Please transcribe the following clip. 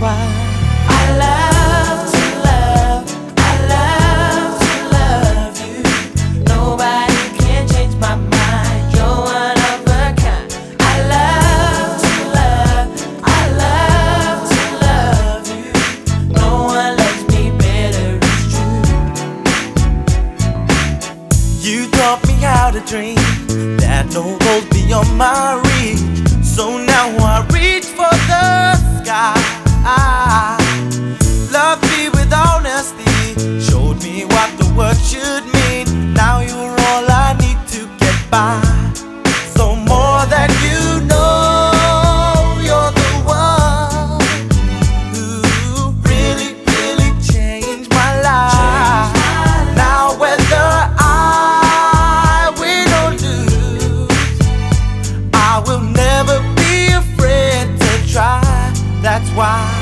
why I love to love, I love to love you. Nobody can change my mind. You're one of a kind. I love to love, I love to love you. No one loves me better, it's true. You taught me how to dream, that no goal's beyond my reach. So now I reach for the sky. Love me with honesty, showed me what the word should mean. Now you're all I need to get by. So more than you know, you're the one who really, really changed my life. Now whether I win or lose, I will never be afraid to try. That's why